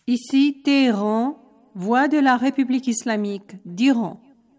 Ici Téhéran, voix de la République islamique d'Iran.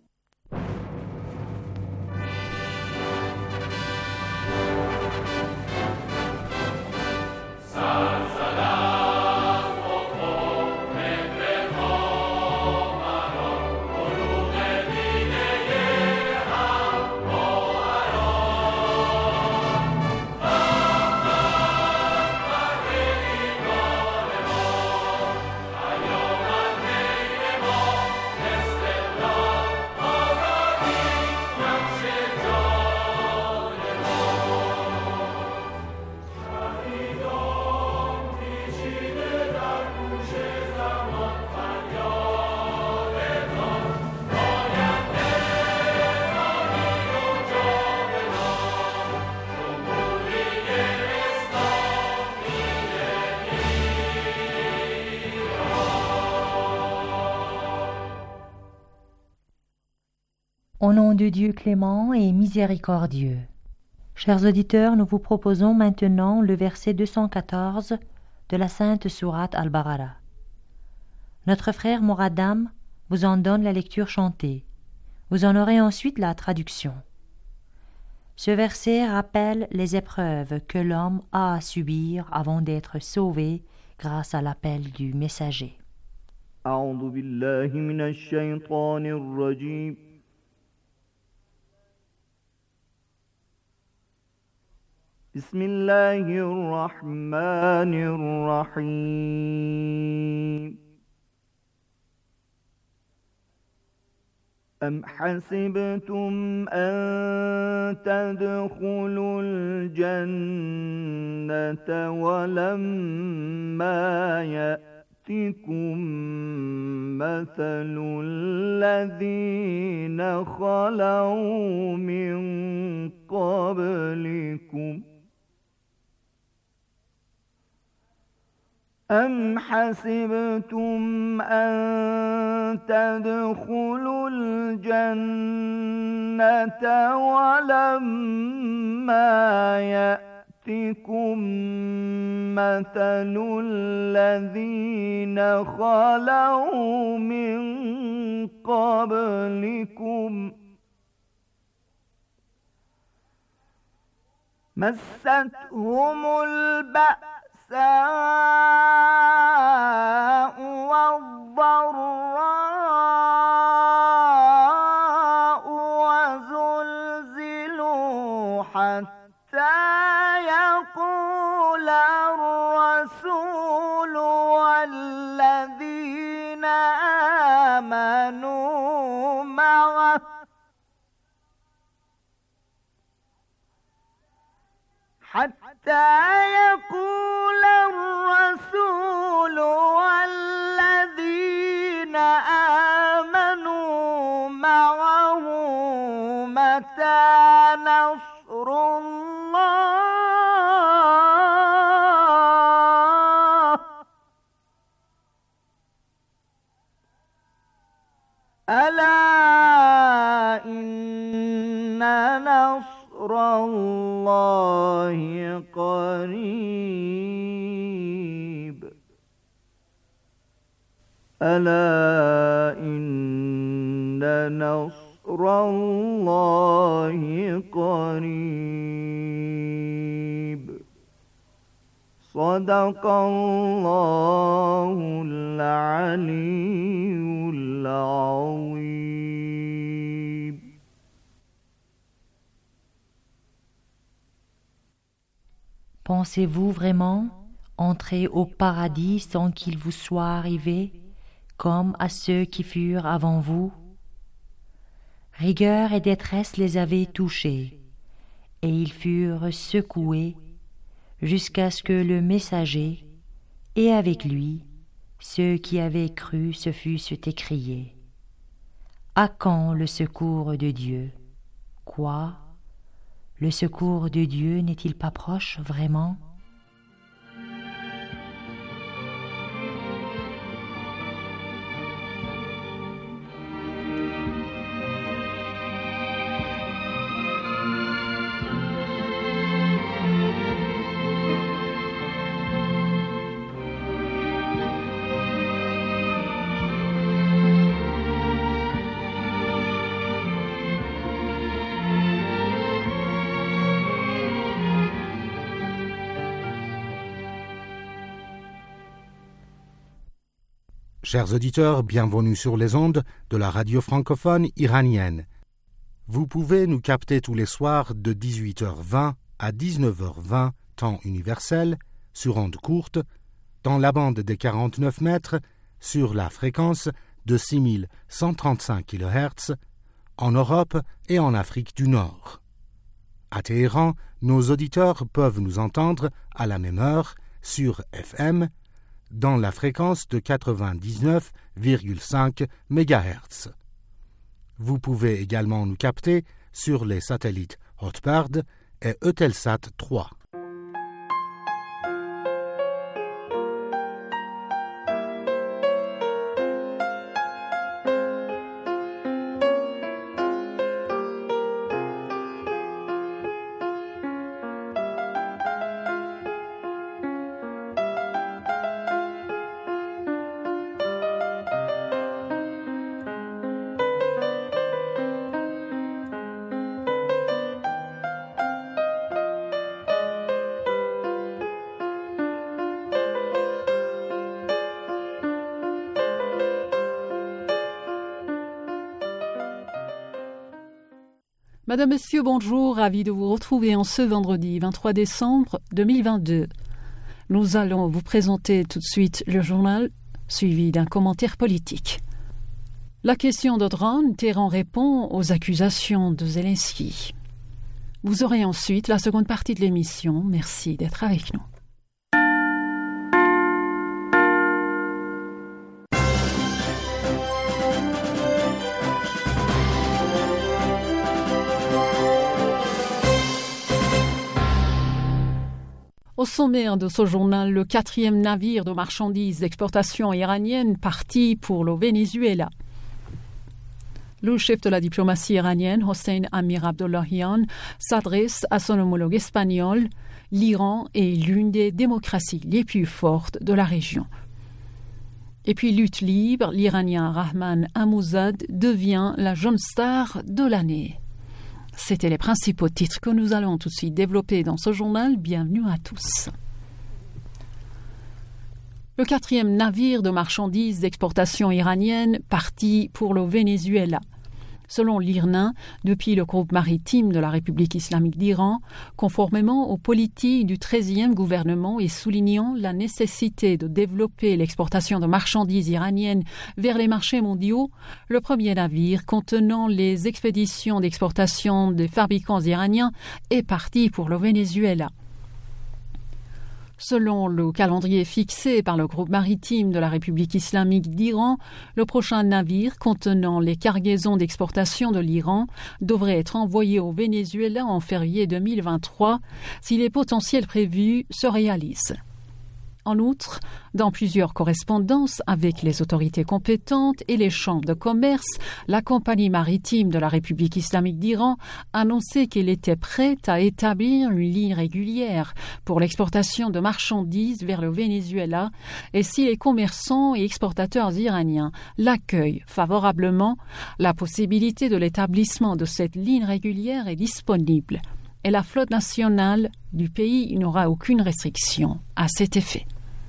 Au nom de Dieu clément et miséricordieux. Chers auditeurs, nous vous proposons maintenant le verset 214 de la sainte sourate Al-Baqara. Notre frère Moradam vous en donne la lecture chantée. Vous en aurez ensuite la traduction. Ce verset rappelle les épreuves que l'homme a à subir avant d'être sauvé grâce à l'appel du messager. أعوذ بالله من الشيطان الرجيم بسم الله الرحمن الرحيم أم حسبتم أن تدخلوا الجنة ولما يأتكم مثل الذين خلوا من قبلكم أم حسبتم أن تدخلوا الجنة ولما يأتكم مثل الذين خلوا من قبلكم مستهم البأساء والضراء وزلزلوا حتى يقول الرسول والذين آمنوا معه حتى يقول الرسول والذين آمنوا معه متى نصر الله ألا إن نصر الله قريب ألا إن نصر الله قريب صدق الله العلي العظيم. Pensez-vous vraiment entrer au paradis sans qu'il vous soit arrivé, comme à ceux qui furent avant vous? Rigueur et détresse les avaient touchés, et ils furent secoués jusqu'à ce que le messager, et avec lui, ceux qui avaient cru se fussent écriés. À quand le secours de Dieu? Quoi? Le secours de Dieu n'est-il pas proche vraiment? Chers auditeurs, bienvenue sur les ondes de la radio francophone iranienne. Vous pouvez nous capter tous les soirs de 18h20 à 19h20, temps universel, sur ondes courtes, dans la bande des 49 mètres, sur la fréquence de 6135 kHz, en Europe et en Afrique du Nord. À Téhéran, nos auditeurs peuvent nous entendre à la même heure sur FM, dans la fréquence de 99,5 MHz. Vous pouvez également nous capter sur les satellites Hotbird et Eutelsat 3. Madame, Monsieur, bonjour, ravi de vous retrouver en ce vendredi 23 décembre 2022. Nous allons vous présenter tout de suite le journal, suivi d'un commentaire politique. La question de drone, Téhéran répond aux accusations de Zelensky. Vous aurez ensuite la seconde partie de l'émission. Merci d'être avec nous. Au sommaire de ce journal, le 4e navire de marchandises d'exportation iranienne parti pour le Venezuela. Le chef de la diplomatie iranienne, Hossein Amir Abdollahian, s'adresse à son homologue espagnol. L'Iran est l'une des démocraties les plus fortes de la région. Et puis lutte libre, l'Iranien Rahman Amouzad devient la jeune star de l'année. C'étaient les principaux titres que nous allons tout de suite développer dans ce journal. Bienvenue à tous. Le 4e navire de marchandises d'exportation iranienne parti pour le Venezuela. Selon l'IRNA, depuis le groupe maritime de la République islamique d'Iran, conformément aux politiques du 13e gouvernement et soulignant la nécessité de développer l'exportation de marchandises iraniennes vers les marchés mondiaux, le premier navire contenant les expéditions d'exportation des fabricants iraniens est parti pour le Venezuela. Selon le calendrier fixé par le groupe maritime de la République islamique d'Iran, le prochain navire contenant les cargaisons d'exportation de l'Iran devrait être envoyé au Venezuela en février 2023 si les potentiels prévus se réalisent. En outre, dans plusieurs correspondances avec les autorités compétentes et les chambres de commerce, la compagnie maritime de la République islamique d'Iran annonçait qu'elle était prête à établir une ligne régulière pour l'exportation de marchandises vers le Venezuela et si les commerçants et exportateurs iraniens l'accueillent favorablement, la possibilité de l'établissement de cette ligne régulière est disponible et la flotte nationale du pays n'aura aucune restriction à cet effet.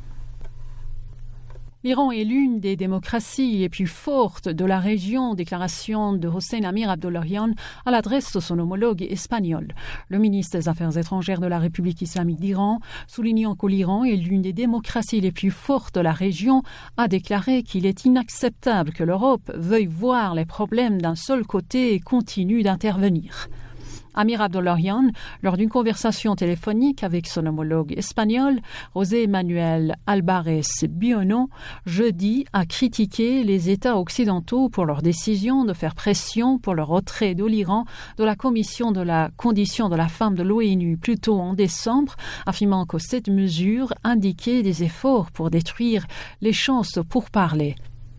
L'Iran est l'une des démocraties les plus fortes de la région, déclaration de Hossein Amir Abdollahian à l'adresse de son homologue espagnol. Le ministre des Affaires étrangères de la République islamique d'Iran, soulignant que l'Iran est l'une des démocraties les plus fortes de la région, a déclaré qu'il est inacceptable que l'Europe veuille voir les problèmes d'un seul côté et continue d'intervenir. Amir Abdollahian, lors d'une conversation téléphonique avec son homologue espagnol, José Manuel Álvarez Buono, jeudi, a critiqué les États occidentaux pour leur décision de faire pression pour le retrait de l'Iran de la Commission de la condition de la femme de l'ONU plus tôt en décembre, affirmant que cette mesure indiquait des efforts pour détruire les chances de pourparlers.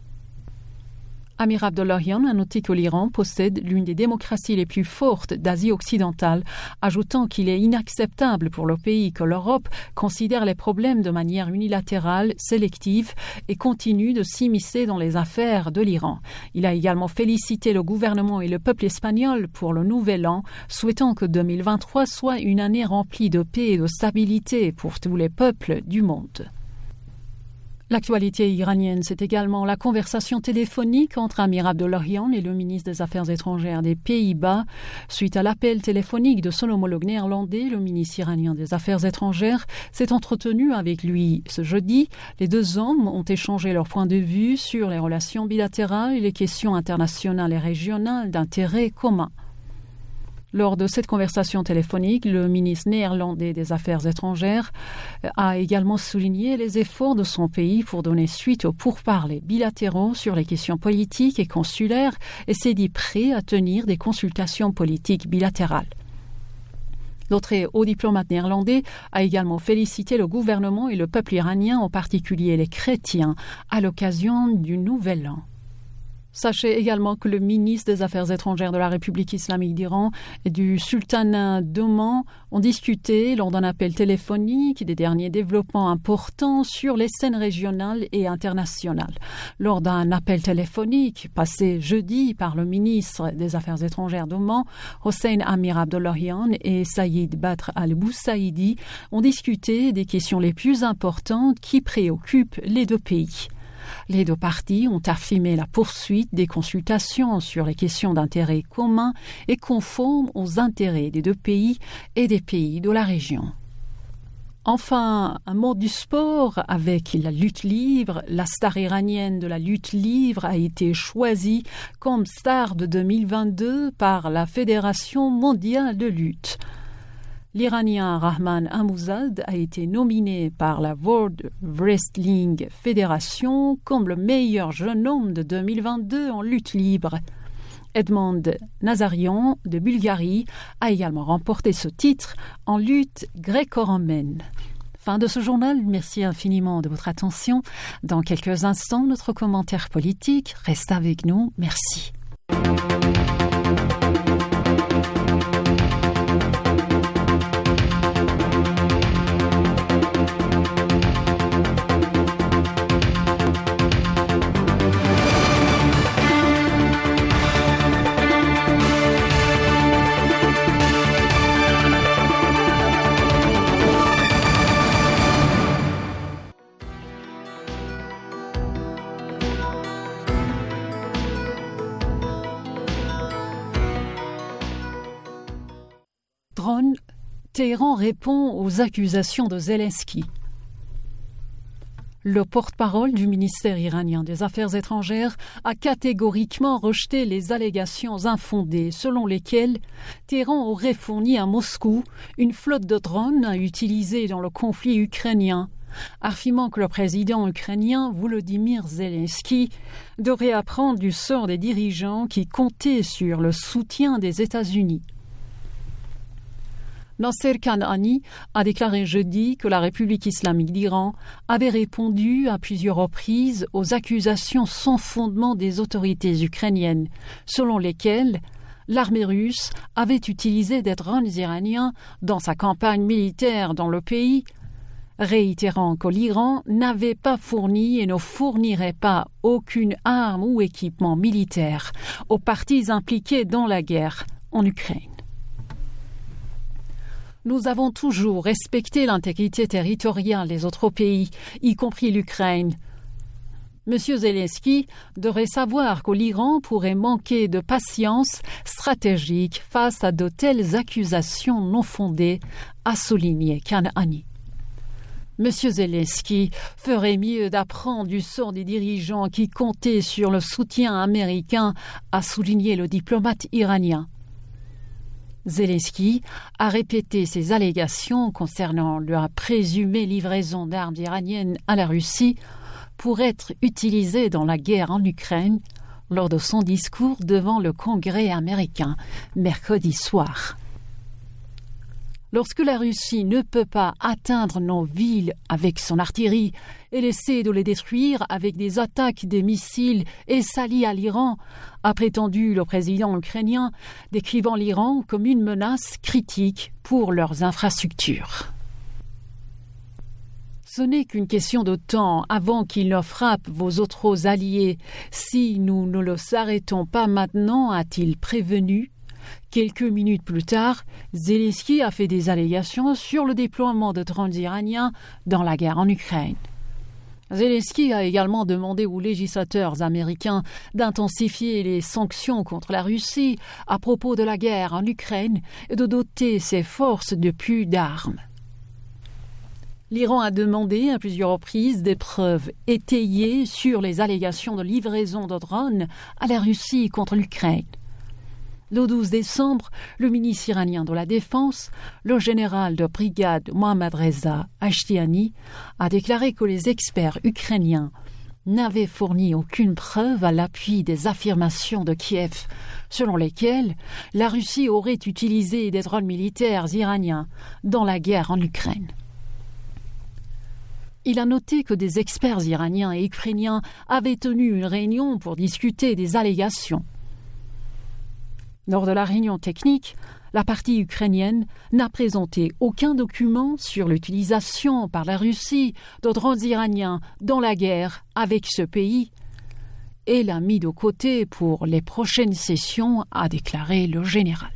Amir Abdollahian a noté que l'Iran possède l'une des démocraties les plus fortes d'Asie occidentale, ajoutant qu'il est inacceptable pour le pays que l'Europe considère les problèmes de manière unilatérale, sélective et continue de s'immiscer dans les affaires de l'Iran. Il a également félicité le gouvernement et le peuple espagnol pour le nouvel an, souhaitant que 2023 soit une année remplie de paix et de stabilité pour tous les peuples du monde. L'actualité iranienne, c'est également la conversation téléphonique entre Amir Abdollahian et le ministre des Affaires étrangères des Pays-Bas. Suite à l'appel téléphonique de son homologue néerlandais, le ministre iranien des Affaires étrangères s'est entretenu avec lui ce jeudi. Les deux hommes ont échangé leurs points de vue sur les relations bilatérales et les questions internationales et régionales d'intérêt commun. Lors de cette conversation téléphonique, le ministre néerlandais des Affaires étrangères a également souligné les efforts de son pays pour donner suite aux pourparlers bilatéraux sur les questions politiques et consulaires et s'est dit prêt à tenir des consultations politiques bilatérales. L'autre haut diplomate néerlandais a également félicité le gouvernement et le peuple iranien, en particulier les chrétiens, à l'occasion du Nouvel An. Sachez également que le ministre des Affaires étrangères de la République islamique d'Iran et du sultanat d'Oman ont discuté lors d'un appel téléphonique des derniers développements importants sur les scènes régionales et internationales. Lors d'un appel téléphonique passé jeudi par le ministre des Affaires étrangères d'Oman, Hossein Amir Abdollahian et Saïd Badr al-Boussaïdi ont discuté des questions les plus importantes qui préoccupent les deux pays. Les deux parties ont affirmé la poursuite des consultations sur les questions d'intérêt commun et conformes aux intérêts des deux pays et des pays de la région. Enfin, un mot du sport avec la lutte libre. La star iranienne de la lutte libre a été choisie comme star de 2022 par la Fédération mondiale de lutte. L'Iranien Rahman Amouzad a été nominé par la World Wrestling Federation comme le meilleur jeune homme de 2022 en lutte libre. Edmond Nazarian de Bulgarie a également remporté ce titre en lutte gréco-romaine. Fin de ce journal, merci infiniment de votre attention. Dans quelques instants, notre commentaire politique. Reste avec nous, merci. Téhéran répond aux accusations de Zelensky. Le porte-parole du ministère iranien des Affaires étrangères a catégoriquement rejeté les allégations infondées selon lesquelles Téhéran aurait fourni à Moscou une flotte de drones à utiliser dans le conflit ukrainien, affirmant que le président ukrainien Volodymyr Zelensky devrait apprendre du sort des dirigeants qui comptaient sur le soutien des États-Unis. Nasser Kanani a déclaré jeudi que la République islamique d'Iran avait répondu à plusieurs reprises aux accusations sans fondement des autorités ukrainiennes, selon lesquelles l'armée russe avait utilisé des drones iraniens dans sa campagne militaire dans le pays, réitérant que l'Iran n'avait pas fourni et ne fournirait pas aucune arme ou équipement militaire aux parties impliquées dans la guerre en Ukraine. Nous avons toujours respecté l'intégrité territoriale des autres pays, y compris l'Ukraine. M. Zelensky devrait savoir que l'Iran pourrait manquer de patience stratégique face à de telles accusations non fondées, a souligné Kanani. M. Zelensky ferait mieux d'apprendre du sort des dirigeants qui comptaient sur le soutien américain, a souligné le diplomate iranien. Zelensky a répété ses allégations concernant la présumée livraison d'armes iraniennes à la Russie pour être utilisées dans la guerre en Ukraine lors de son discours devant le Congrès américain mercredi soir. Lorsque la Russie ne peut pas atteindre nos villes avec son artillerie, elle essaie de les détruire avec des attaques des missiles et s'allie à l'Iran, a prétendu le président ukrainien, décrivant l'Iran comme une menace critique pour leurs infrastructures. Ce n'est qu'une question de temps avant qu'il ne frappe vos autres alliés. Si nous ne les arrêtons pas maintenant, a-t-il prévenu. Quelques minutes plus tard, Zelensky a fait des allégations sur le déploiement de drones iraniens dans la guerre en Ukraine. Zelensky a également demandé aux législateurs américains d'intensifier les sanctions contre la Russie à propos de la guerre en Ukraine et de doter ses forces de plus d'armes. L'Iran a demandé à plusieurs reprises des preuves étayées sur les allégations de livraison de drones à la Russie contre l'Ukraine. Le 12 décembre, le ministre iranien de la Défense, le général de brigade Mohammad Reza Ashtiani, a déclaré que les experts ukrainiens n'avaient fourni aucune preuve à l'appui des affirmations de Kiev, selon lesquelles la Russie aurait utilisé des drones militaires iraniens dans la guerre en Ukraine. Il a noté que des experts iraniens et ukrainiens avaient tenu une réunion pour discuter des allégations. Lors de la réunion technique, la partie ukrainienne n'a présenté aucun document sur l'utilisation par la Russie de drones iraniens dans la guerre avec ce pays et l'a mis de côté pour les prochaines sessions, a déclaré le général.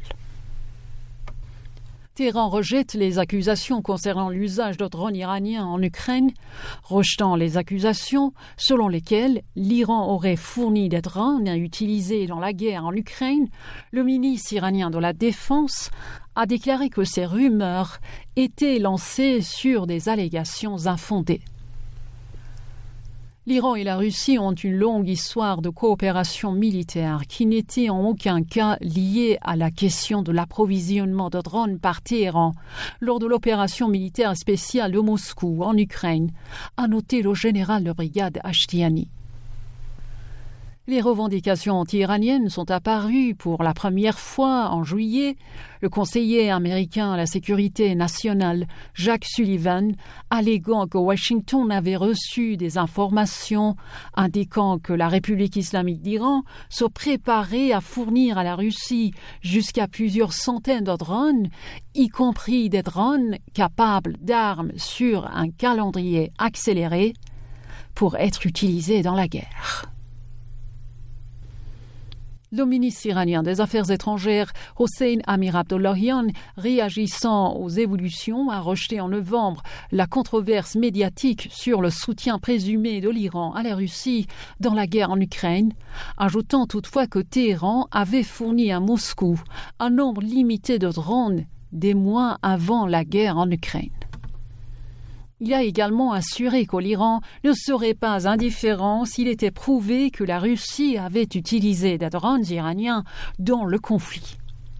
Téhéran rejette les accusations concernant l'usage de drones iraniens en Ukraine, rejetant les accusations selon lesquelles l'Iran aurait fourni des drones à utiliser dans la guerre en Ukraine. Le ministre iranien de la Défense a déclaré que ces rumeurs étaient lancées sur des allégations infondées. L'Iran et la Russie ont une longue histoire de coopération militaire qui n'était en aucun cas liée à la question de l'approvisionnement de drones par Téhéran lors de l'opération militaire spéciale de Moscou en Ukraine, a noté le général de brigade Ashtiani. Les revendications anti-iraniennes sont apparues pour la première fois en juillet. Le conseiller américain à la sécurité nationale, Jack Sullivan, alléguant que Washington avait reçu des informations indiquant que la République islamique d'Iran se préparait à fournir à la Russie jusqu'à plusieurs centaines de drones, y compris des drones capables d'armes sur un calendrier accéléré, pour être utilisés dans la guerre. Le ministre iranien des Affaires étrangères, Hossein Amir-Abdollahian, réagissant aux évolutions, a rejeté en novembre la controverse médiatique sur le soutien présumé de l'Iran à la Russie dans la guerre en Ukraine, ajoutant toutefois que Téhéran avait fourni à Moscou un nombre limité de drones des mois avant la guerre en Ukraine. Il a également assuré que l'Iran ne serait pas indifférent s'il était prouvé que la Russie avait utilisé des drones iraniens dans le conflit.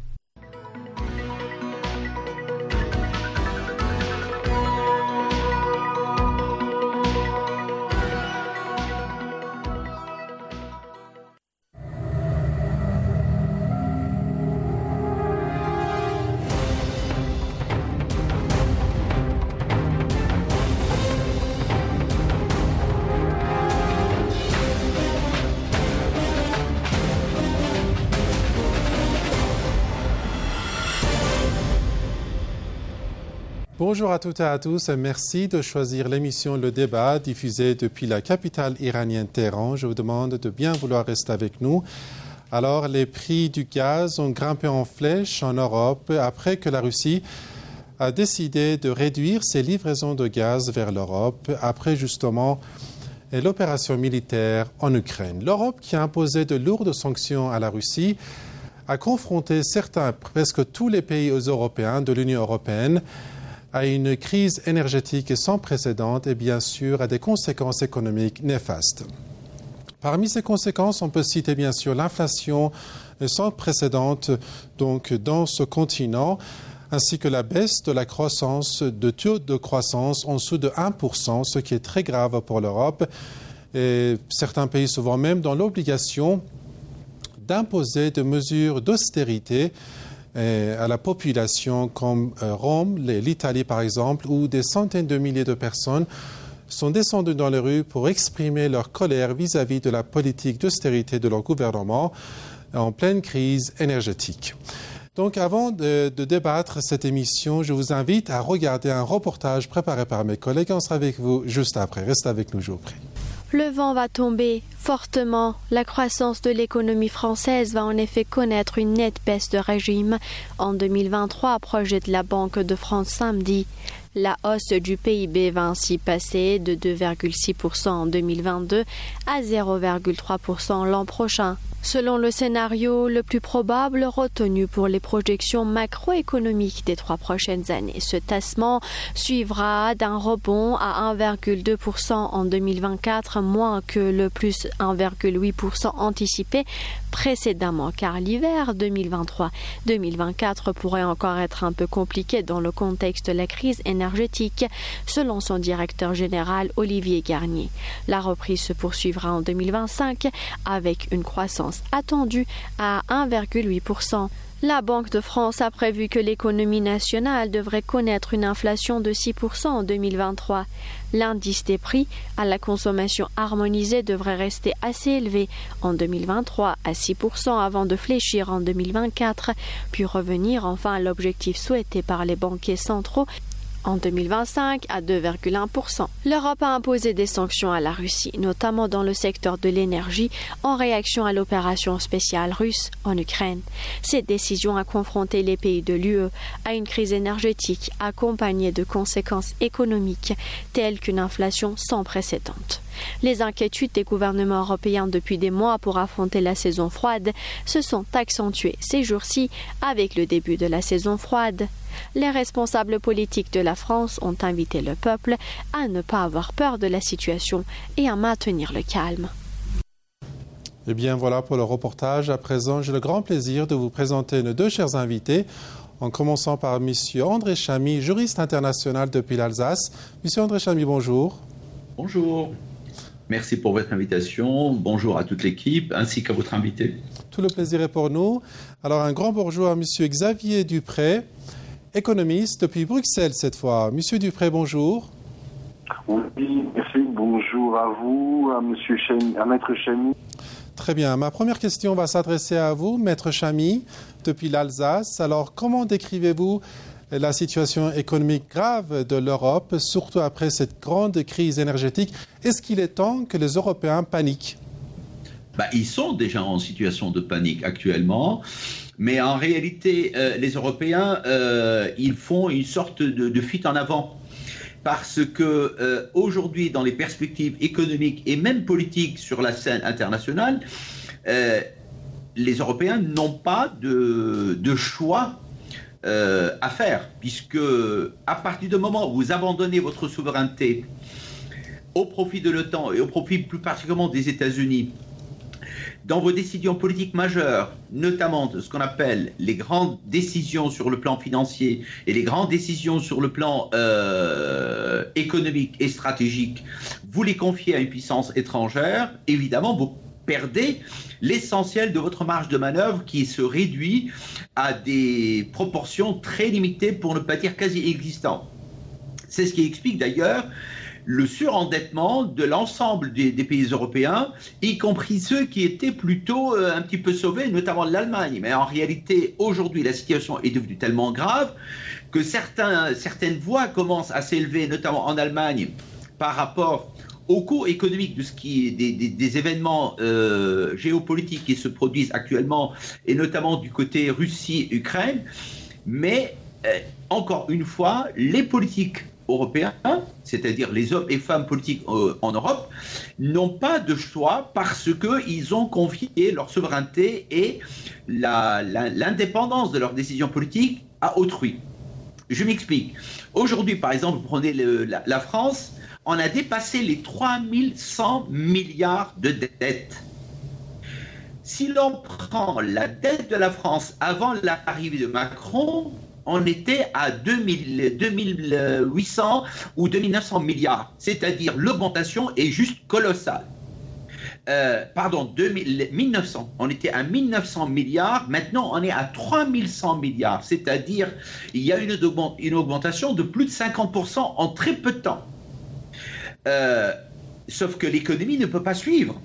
Bonjour à toutes et à tous et merci de choisir l'émission Le Débat diffusée depuis la capitale iranienne Téhéran. Je vous demande de bien vouloir rester avec nous. Alors, les prix du gaz ont grimpé en flèche en Europe après que la Russie a décidé de réduire ses livraisons de gaz vers l'Europe après justement l'opération militaire en Ukraine. L'Europe, qui a imposé de lourdes sanctions à la Russie, a confronté presque tous les pays européens de l'Union européenne à une crise énergétique sans précédent et bien sûr à des conséquences économiques néfastes. Parmi ces conséquences, on peut citer bien sûr l'inflation sans précédent donc dans ce continent, ainsi que la baisse de la croissance, de taux de croissance en dessous de 1%, ce qui est très grave pour l'Europe. Et certains pays se voient même dans l'obligation d'imposer des mesures d'austérité à la population comme Rome, l'Italie par exemple, où des centaines de milliers de personnes sont descendues dans les rues pour exprimer leur colère vis-à-vis de la politique d'austérité de leur gouvernement en pleine crise énergétique. Donc avant de débattre cette émission, je vous invite à regarder un reportage préparé par mes collègues. On sera avec vous juste après. Restez avec nous, je vous prie. Le vent va tomber fortement. La croissance de l'économie française va en effet connaître une nette baisse de régime en 2023, projette la Banque de France samedi. La hausse du PIB va ainsi passer de 2,6% en 2022 à 0,3% l'an prochain. Selon le scénario le plus probable retenu pour les projections macroéconomiques des 3 prochaines années, ce tassement suivra d'un rebond à 1,2% en 2024, moins que le plus 1,8% anticipé précédemment, car l'hiver 2023-2024 pourrait encore être un peu compliqué dans le contexte de la crise énergétique, selon son directeur général Olivier Garnier. La reprise se poursuivra en 2025 avec une croissance attendue à 1,8%. La Banque de France a prévu que l'économie nationale devrait connaître une inflation de 6% en 2023. L'indice des prix à la consommation harmonisée devrait rester assez élevé en 2023 à 6% avant de fléchir en 2024, puis revenir enfin à l'objectif souhaité par les banquiers centraux en 2025 à 2,1%. L'Europe a imposé des sanctions à la Russie, notamment dans le secteur de l'énergie, en réaction à l'opération spéciale russe en Ukraine. Cette décision a confronté les pays de l'UE à une crise énergétique accompagnée de conséquences économiques telles qu'une inflation sans précédent. Les inquiétudes des gouvernements européens depuis des mois pour affronter la saison froide se sont accentuées ces jours-ci avec le début de la saison froide. Les responsables politiques de la France ont invité le peuple à ne pas avoir peur de la situation et à maintenir le calme. Eh bien, voilà pour le reportage. À présent, j'ai le grand plaisir de vous présenter nos 2 chers invités, en commençant par M. André Chamy, juriste international depuis l'Alsace. M. André Chamy, bonjour. Bonjour. Merci pour votre invitation. Bonjour à toute l'équipe, ainsi qu'à votre invité. Tout le plaisir est pour nous. Alors, un grand bonjour à M. Xavier Dupré, économiste depuis Bruxelles cette fois. Monsieur Dupré, bonjour. Oui, merci. Bonjour à vous, à Maître Chamy. Très bien. Ma première question va s'adresser à vous, Maître Chamy, depuis l'Alsace. Alors, comment décrivez-vous la situation économique grave de l'Europe, surtout après cette grande crise énergétique? Est-ce qu'il est temps que les Européens paniquent? Ils sont déjà en situation de panique actuellement, mais en réalité, les Européens, ils font une sorte de fuite en avant. Parce que aujourd'hui, dans les perspectives économiques et même politiques sur la scène internationale, les Européens n'ont pas de choix à faire, puisque à partir du moment où vous abandonnez votre souveraineté au profit de l'OTAN et au profit plus particulièrement des États-Unis, dans vos décisions politiques majeures, notamment de ce qu'on appelle les grandes décisions sur le plan financier et les grandes décisions sur le plan économique et stratégique, vous les confiez à une puissance étrangère, évidemment, vous perdez l'essentiel de votre marge de manœuvre qui se réduit à des proportions très limitées, pour ne pas dire quasi inexistantes. C'est ce qui explique d'ailleurs le surendettement de l'ensemble des pays européens, y compris ceux qui étaient plutôt un petit peu sauvés, notamment l'Allemagne. Mais en réalité, aujourd'hui, la situation est devenue tellement grave que certaines voix commencent à s'élever, notamment en Allemagne, par rapport au coût économique de ce qui est des événements géopolitiques qui se produisent actuellement, et notamment du côté Russie-Ukraine. Mais encore une fois, les politiques européens, c'est-à-dire les hommes et femmes politiques en Europe, n'ont pas de choix parce qu'ils ont confié leur souveraineté et l'indépendance de leurs décisions politiques à autrui. Je m'explique. Aujourd'hui, par exemple, vous prenez la France, on a dépassé les 3100 milliards de dettes. Si l'on prend la dette de la France avant l'arrivée de Macron, on était à 2800 ou 2900 milliards. C'est-à-dire l'augmentation est juste colossale. 1900. On était à 1900 milliards. Maintenant, on est à 3100 milliards. C'est-à-dire il y a une augmentation de plus de 50% en très peu de temps. Sauf que l'économie ne peut pas suivre.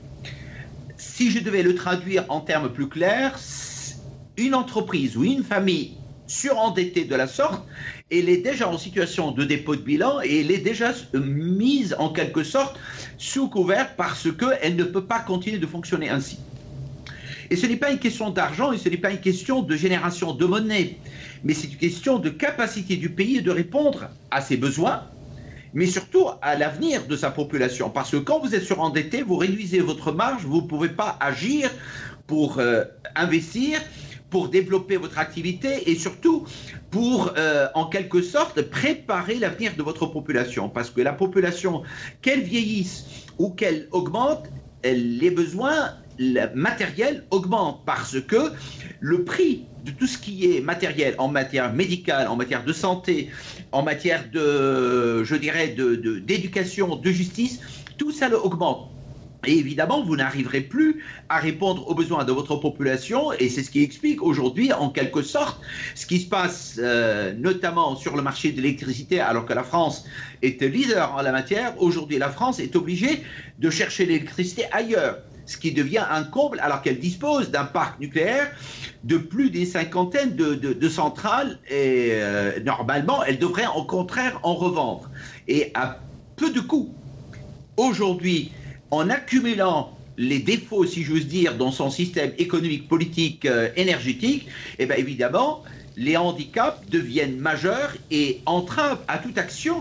Si je devais le traduire en termes plus clairs, une entreprise ou une famille surendettée de la sorte, elle est déjà en situation de dépôt de bilan et elle est déjà mise en quelque sorte sous couvert parce qu'elle ne peut pas continuer de fonctionner ainsi. Et ce n'est pas une question d'argent et ce n'est pas une question de génération de monnaie, mais c'est une question de capacité du pays de répondre à ses besoins, mais surtout à l'avenir de sa population. Parce que quand vous êtes surendetté, vous réduisez votre marge, vous ne pouvez pas agir pour investir, pour développer votre activité et surtout pour, en quelque sorte, préparer l'avenir de votre population. Parce que la population, qu'elle vieillisse ou qu'elle augmente, les besoins matériels augmentent parce que le prix de tout ce qui est matériel en matière médicale, en matière de santé, en matière de, je dirais, d'éducation, de justice, tout ça augmente. Et évidemment, vous n'arriverez plus à répondre aux besoins de votre population et c'est ce qui explique aujourd'hui, en quelque sorte, ce qui se passe notamment sur le marché de l'électricité alors que la France est leader en la matière. Aujourd'hui, la France est obligée de chercher l'électricité ailleurs, ce qui devient un comble alors qu'elle dispose d'un parc nucléaire de plus d'une cinquantaine de centrales et normalement, elle devrait au contraire en revendre. Et à peu de coûts. Aujourd'hui, en accumulant les défauts, si j'ose dire, dans son système économique, politique, énergétique, eh bien évidemment, les handicaps deviennent majeurs et entravent à toute action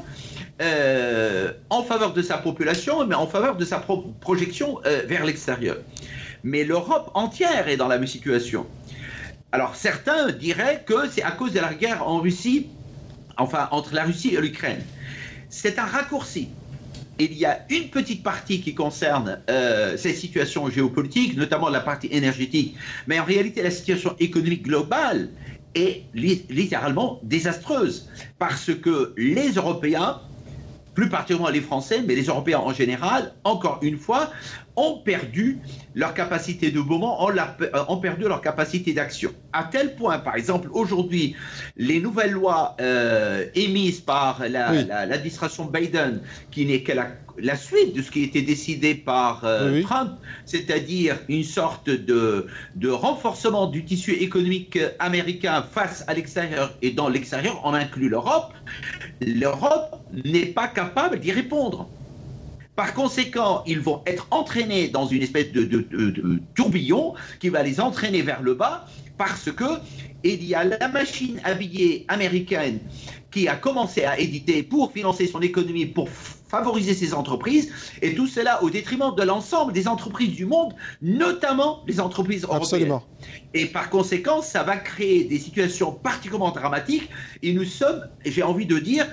en faveur de sa population, mais en faveur de sa projection vers l'extérieur. Mais l'Europe entière est dans la même situation. Alors certains diraient que c'est à cause de la guerre en Russie, enfin entre la Russie et l'Ukraine. C'est un raccourci. Il y a une petite partie qui concerne ces situations géopolitiques, notamment la partie énergétique, mais en réalité la situation économique globale est littéralement désastreuse parce que les Européens, plus particulièrement les Français, mais les Européens en général, encore une fois, ont perdu leur capacité de mouvement, ont perdu leur capacité d'action. À tel point, par exemple, aujourd'hui, les nouvelles lois émises par l'administration Biden, qui n'est que la suite de ce qui a été décidé par Trump, c'est-à-dire une sorte de renforcement du tissu économique américain face à l'extérieur, et dans l'extérieur, on inclut l'Europe, l'Europe n'est pas capable d'y répondre. Par conséquent, ils vont être entraînés dans une espèce de tourbillon qui va les entraîner vers le bas parce que il y a la machine à billets américaine qui a commencé à éditer pour financer son économie, pour favoriser ses entreprises, et tout cela au détriment de l'ensemble des entreprises du monde, notamment les entreprises européennes. Absolument. Et par conséquent, ça va créer des situations particulièrement dramatiques, et nous sommes, j'ai envie de dire,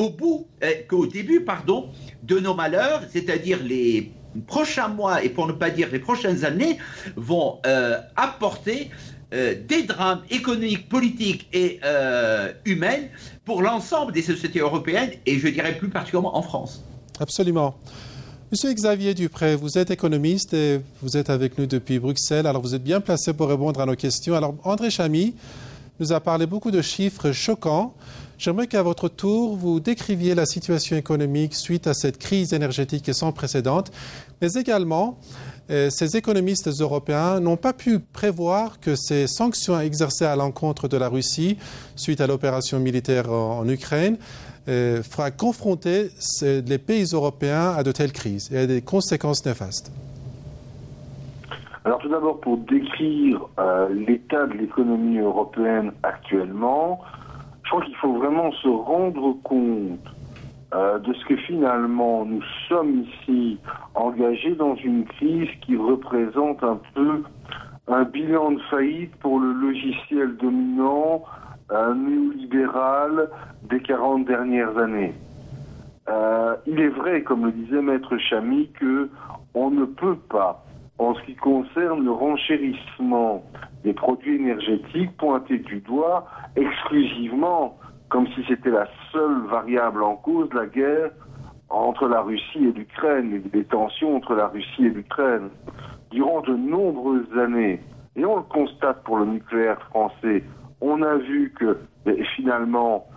qu'au début de nos malheurs, c'est-à-dire les prochains mois, et pour ne pas dire les prochaines années, vont apporter des drames économiques, politiques et humaines pour l'ensemble des sociétés européennes et je dirais plus particulièrement en France. Absolument. Monsieur Xavier Dupré, vous êtes économiste et vous êtes avec nous depuis Bruxelles, alors vous êtes bien placé pour répondre à nos questions. Alors André Chamy nous a parlé beaucoup de chiffres choquants. J'aimerais qu'à votre tour, vous décriviez la situation économique suite à cette crise énergétique sans précédent, mais également ces économistes européens n'ont pas pu prévoir que ces sanctions exercées à l'encontre de la Russie suite à l'opération militaire en Ukraine fera confronter les pays européens à de telles crises et à des conséquences néfastes. Alors tout d'abord, pour décrire l'état de l'économie européenne actuellement, je crois qu'il faut vraiment se rendre compte de ce que finalement nous sommes ici engagés dans une crise qui représente un peu un bilan de faillite pour le logiciel dominant néolibéral des 40 dernières années. Il est vrai, comme le disait Maître Chamy, que on ne peut pas, en ce qui concerne le renchérissement des produits énergétiques, pointer du doigt exclusivement, comme si c'était la seule variable en cause, la guerre entre la Russie et l'Ukraine, les tensions entre la Russie et l'Ukraine. Durant de nombreuses années, et on le constate pour le nucléaire français, on a vu que finalement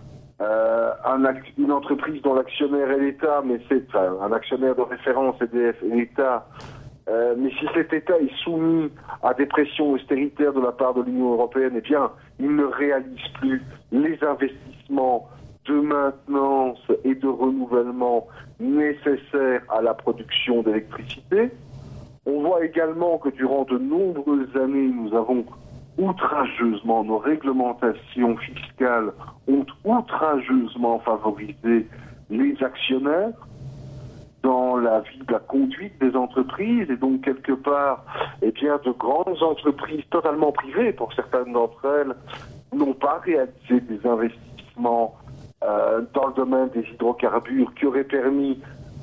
une entreprise dont l'actionnaire est l'État, mais c'est un actionnaire de référence EDF et l'État, Mais si cet État est soumis à des pressions austéritaires de la part de l'Union européenne, eh bien, il ne réalise plus les investissements de maintenance et de renouvellement nécessaires à la production d'électricité. On voit également que durant de nombreuses années, nous avons outrageusement, nos réglementations fiscales ont outrageusement favorisé les actionnaires dans la vie de la conduite des entreprises, et donc quelque part, eh bien, de grandes entreprises totalement privées, pour certaines d'entre elles, n'ont pas réalisé des investissements dans le domaine des hydrocarbures qui auraient permis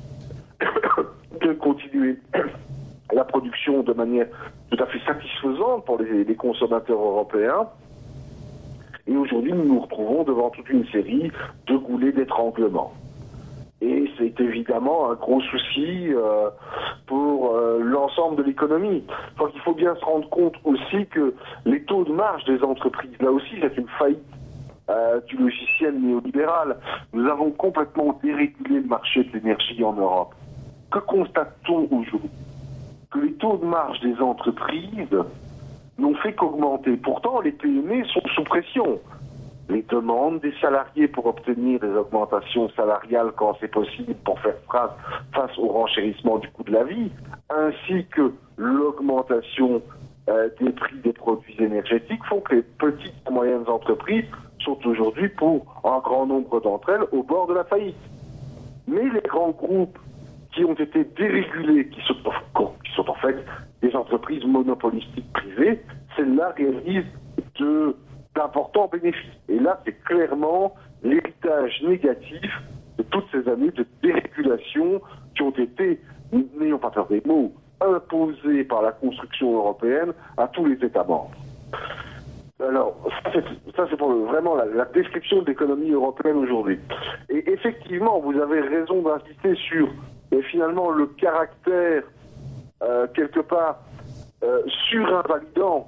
de continuer la production de manière tout à fait satisfaisante pour les consommateurs européens. Et aujourd'hui, nous nous retrouvons devant toute une série de goulets d'étranglement. Et c'est évidemment un gros souci pour l'ensemble de l'économie. Donc il faut bien se rendre compte aussi que les taux de marge des entreprises, là aussi c'est une faillite du logiciel néolibéral. Nous avons complètement dérégulé le marché de l'énergie en Europe. Que constate-t-on aujourd'hui? Que les taux de marge des entreprises n'ont fait qu'augmenter. Pourtant, les PME sont sous pression. Les demandes des salariés pour obtenir des augmentations salariales quand c'est possible pour faire face au renchérissement du coût de la vie, ainsi que l'augmentation des prix des produits énergétiques font que les petites et moyennes entreprises sont aujourd'hui, pour un grand nombre d'entre elles, au bord de la faillite. Mais les grands groupes qui ont été dérégulés, qui sont en fait des entreprises monopolistiques privées, celles-là réalisent d'importants bénéfices. Et là, c'est clairement l'héritage négatif de toutes ces années de dérégulation qui ont été, n'ayons pas peur des mots, imposées par la construction européenne à tous les États membres. Alors, ça c'est pour vraiment la description de l'économie européenne aujourd'hui. Et effectivement, vous avez raison d'insister sur finalement le caractère, quelque part, surinvalidant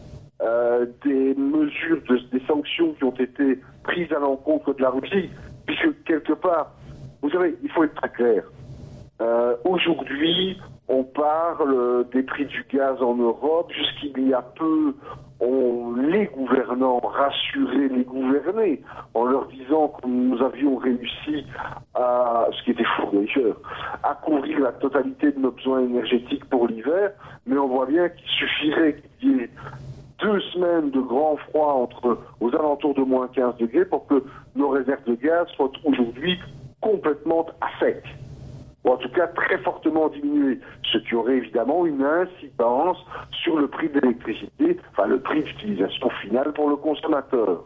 des mesures, des sanctions qui ont été prises à l'encontre de la Russie, puisque quelque part, vous savez, il faut être très clair. Aujourd'hui, on parle des prix du gaz en Europe. Jusqu'il y a peu, les gouvernants rassuraient les gouvernés en leur disant que nous avions réussi à, ce qui était fou d'ailleurs, à couvrir la totalité de nos besoins énergétiques pour l'hiver, mais on voit bien qu'il suffirait qu'il y ait 2 semaines de grand froid aux alentours de moins 15 degrés pour que nos réserves de gaz soient aujourd'hui complètement à sec. Ou en tout cas très fortement diminuées, ce qui aurait évidemment une incidence sur le prix de l'électricité, enfin le prix d'utilisation finale pour le consommateur.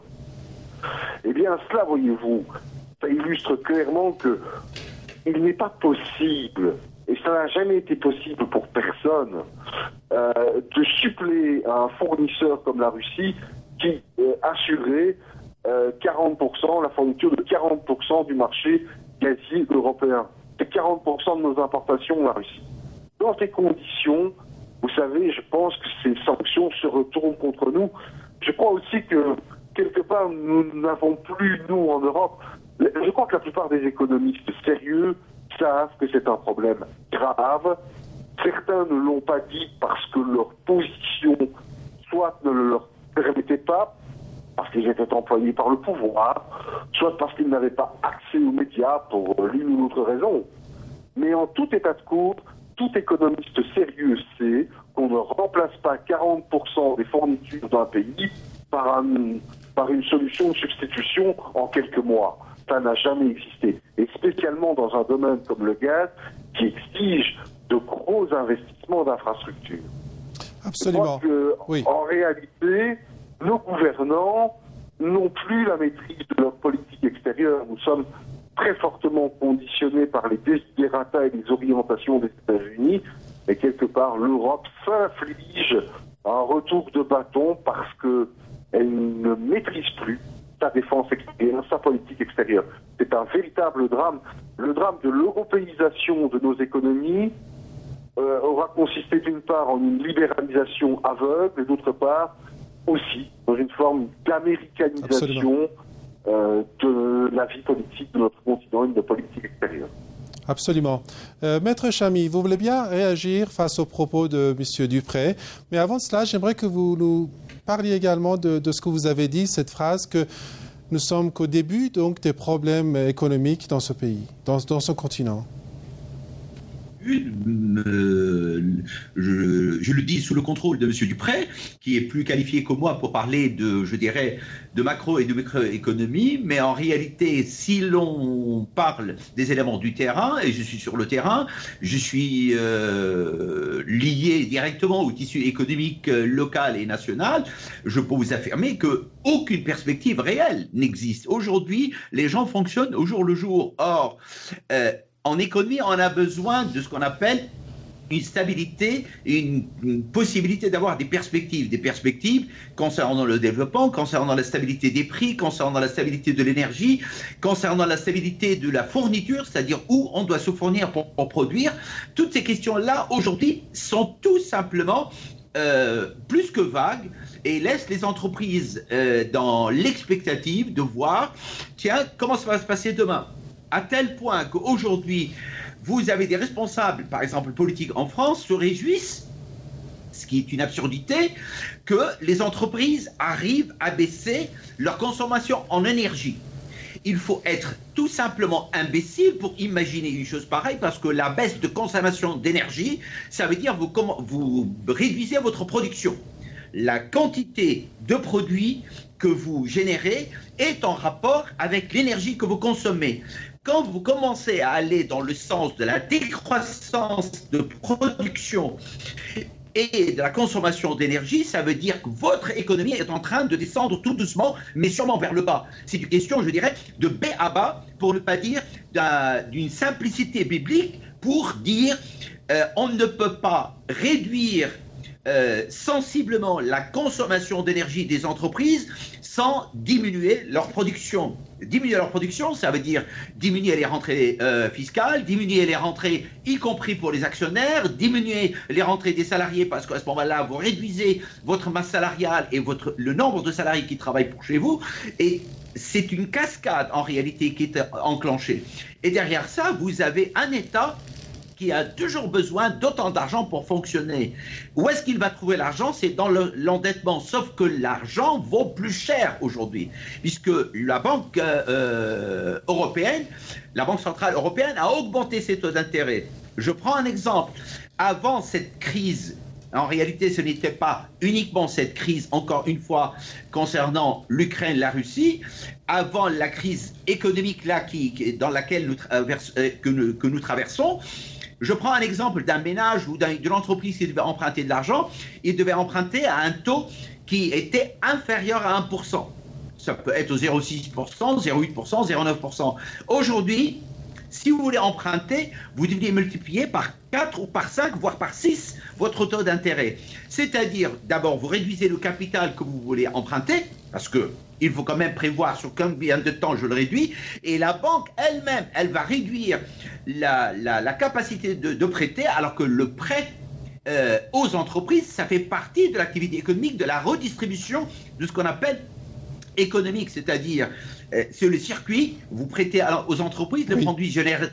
Eh bien cela, voyez-vous, ça illustre clairement qu'il n'est pas possible, et ça n'a jamais été possible pour personne, de suppléer à un fournisseur comme la Russie qui assurait 40%, la fourniture de 40% du marché gazier européen. C'est 40% de nos importations, la Russie. Dans ces conditions, vous savez, je pense que ces sanctions se retournent contre nous. Je crois aussi que, quelque part, nous n'avons plus, nous, en Europe, je crois que la plupart des économistes sérieux savent que c'est un problème grave. Certains ne l'ont pas dit parce que leur position, soit ne le leur permettait pas, parce qu'ils étaient employés par le pouvoir, soit parce qu'ils n'avaient pas accès aux médias pour l'une ou l'autre raison. Mais en tout état de cause, tout économiste sérieux sait qu'on ne remplace pas 40% des fournitures d'un pays par une solution de substitution en quelques mois. Ça n'a jamais existé. Et spécialement dans un domaine comme le gaz, qui exige de gros investissements d'infrastructures. Absolument. Je crois oui. En réalité, nos gouvernants n'ont plus la maîtrise de leur politique extérieure. Nous sommes très fortement conditionnés par les desiderata et les orientations des États-Unis, et quelque part l'Europe s'inflige un retour de bâton parce qu'elle ne maîtrise plus sa défense extérieure, sa politique extérieure. C'est un véritable drame. Le drame de l'européisation de nos économies aura consisté d'une part en une libéralisation aveugle et d'autre part aussi dans une forme d'américanisation de la vie politique de notre continent et de la politique extérieure. Absolument. Maître Chamy, vous voulez bien réagir face aux propos de M. Dupré, mais avant cela, j'aimerais que vous nous parliez également de ce que vous avez dit, cette phrase que nous sommes qu'au début donc, des problèmes économiques dans ce pays, dans ce continent. Je le dis sous le contrôle de M. Dupré, qui est plus qualifié que moi pour parler de, je dirais, de macro et de microéconomie, mais en réalité, si l'on parle des éléments du terrain, et je suis sur le terrain, je suis lié directement au tissu économique local et national, je peux vous affirmer qu'aucune perspective réelle n'existe. Aujourd'hui, les gens fonctionnent au jour le jour. Or, en économie, on a besoin de ce qu'on appelle une stabilité, une possibilité d'avoir des perspectives concernant le développement, concernant la stabilité des prix, concernant la stabilité de l'énergie, concernant la stabilité de la fourniture, c'est-à-dire où on doit se fournir pour produire. Toutes ces questions-là, aujourd'hui, sont tout simplement plus que vagues et laissent les entreprises dans l'expectative de voir, tiens, comment ça va se passer demain ? À tel point qu'aujourd'hui, vous avez des responsables, par exemple politiques en France, se réjouissent, ce qui est une absurdité, que les entreprises arrivent à baisser leur consommation en énergie. Il faut être tout simplement imbécile pour imaginer une chose pareille, parce que la baisse de consommation d'énergie, ça veut dire que vous réduisez votre production. La quantité de produits que vous générez est en rapport avec l'énergie que vous consommez. Quand vous commencez à aller dans le sens de la décroissance de production et de la consommation d'énergie, ça veut dire que votre économie est en train de descendre tout doucement, mais sûrement vers le bas. C'est une question, je dirais, de B à bas, pour ne pas dire d'une simplicité biblique, pour dire on ne peut pas réduire sensiblement la consommation d'énergie des entreprises sans diminuer leur production. Diminuer leur production, ça veut dire diminuer les rentrées fiscales, diminuer les rentrées, y compris pour les actionnaires, diminuer les rentrées des salariés, parce qu'à ce moment-là, vous réduisez votre masse salariale et le nombre de salariés qui travaillent pour chez vous. Et c'est une cascade, en réalité, qui est enclenchée. Et derrière ça, vous avez un État qui a toujours besoin d'autant d'argent pour fonctionner. Où est-ce qu'il va trouver l'argent? C'est dans l'endettement. Sauf que l'argent vaut plus cher aujourd'hui, puisque la Banque européenne, la Banque centrale européenne a augmenté ses taux d'intérêt. Je prends un exemple. Avant cette crise, en réalité, ce n'était pas uniquement cette crise, encore une fois, concernant l'Ukraine, la Russie. Avant la crise économique là, dans laquelle que nous traversons, je prends un exemple d'un ménage ou d'une entreprise qui devait emprunter de l'argent. Il devait emprunter à un taux qui était inférieur à 1%. Ça peut être au 0,6%, 0,8%, 0,9%. Aujourd'hui, si vous voulez emprunter, vous devez multiplier par 4 ou par 5, voire par 6 votre taux d'intérêt. C'est-à-dire, d'abord, vous réduisez le capital que vous voulez emprunter, parce qu'il faut quand même prévoir sur combien de temps je le réduis, et la banque elle-même, elle va réduire la capacité de prêter, alors que le prêt aux entreprises, ça fait partie de l'activité économique, de la redistribution de ce qu'on appelle économique, c'est-à-dire sur le circuit, vous prêtez aux entreprises, les produits génèrent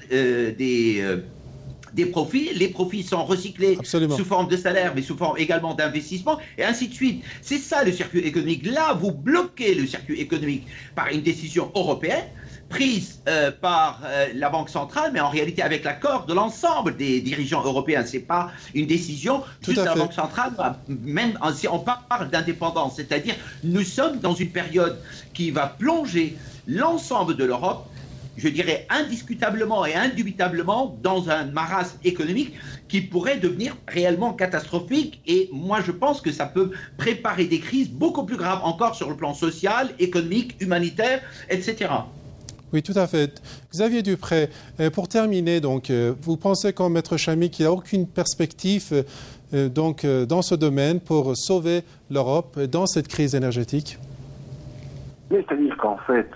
des profits, les profits sont recyclés sous forme de salaire, mais sous forme également d'investissement, et ainsi de suite. C'est ça le circuit économique. Là, vous bloquez le circuit économique par une décision européenne, prise par la Banque centrale, mais en réalité avec l'accord de l'ensemble des dirigeants européens. Ce n'est pas une décision juste de la Banque centrale, même si on parle d'indépendance. C'est-à-dire, nous sommes dans une période qui va plonger l'ensemble de l'Europe, je dirais indiscutablement et indubitablement, dans un marasme économique qui pourrait devenir réellement catastrophique. Et moi, je pense que ça peut préparer des crises beaucoup plus graves encore sur le plan social, économique, humanitaire, etc. Oui, tout à fait. Xavier Dupré, pour terminer, donc, vous pensez comme Maître Chamy qu'il n'y a aucune perspective dans ce domaine pour sauver l'Europe dans cette crise énergétique? Mais c'est-à-dire qu'en fait,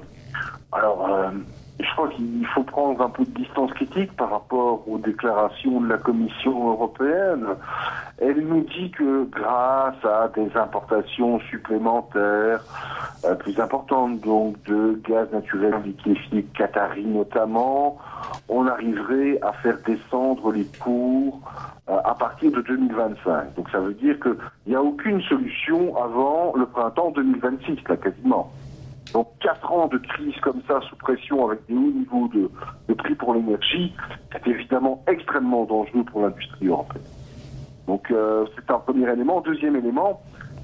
je crois qu'il faut prendre un peu de distance critique par rapport aux déclarations de la Commission européenne. Elle nous dit que grâce à des importations supplémentaires plus importantes, donc de gaz naturel liquéfié qatari notamment, on arriverait à faire descendre les cours à partir de 2025. Donc ça veut dire qu'il n'y a aucune solution avant le printemps 2026, là, quasiment. Donc 4 ans de crise comme ça, sous pression, avec des hauts niveaux de prix pour l'énergie, c'est évidemment extrêmement dangereux pour l'industrie européenne. Donc c'est un premier élément. Deuxième élément,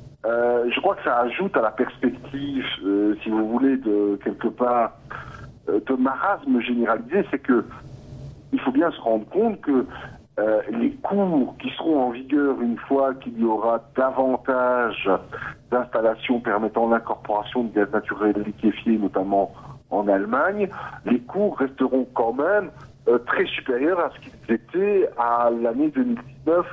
je crois que ça ajoute à la perspective, si vous voulez, de quelque part, de marasme généralisé, c'est que il faut bien se rendre compte que les cours qui seront en vigueur une fois qu'il y aura davantage d'installations permettant l'incorporation de gaz naturel liquéfié, notamment en Allemagne, les cours resteront quand même très supérieurs à ce qu'ils étaient à l'année 2019.